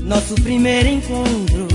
Nosso primeiro encontro,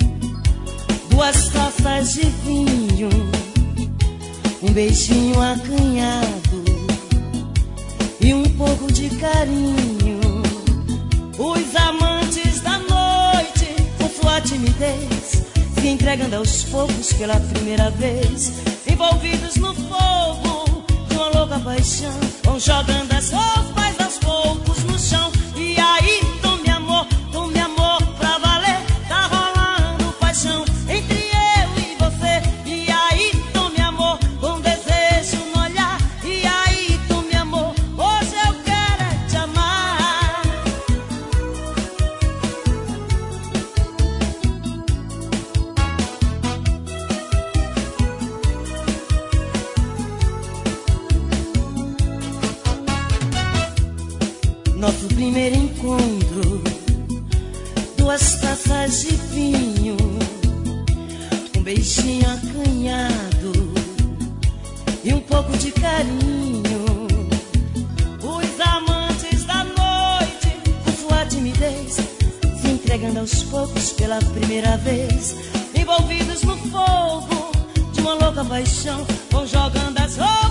2 taças de vinho, um beijinho acanhado e um pouco de carinho. Os amantes da noite, com sua timidez, se entregando aos poucos pela primeira vez, envolvidos no fogo de uma louca paixão, vão jogando as roupas aos poucos no chão. E aí, tome amor pra valer, tá rolando paixão entre eu e você. E aí, tome amor com desejo no olhar. E aí, tome amor, hoje eu quero é te amar. Nosso primeiro encontro, 2 taças de vinho, um beijinho acanhado e um pouco de carinho. Os amantes da noite, com sua timidez, se entregando aos poucos pela primeira vez, envolvidos no fogo de uma louca paixão, vão jogando as roupas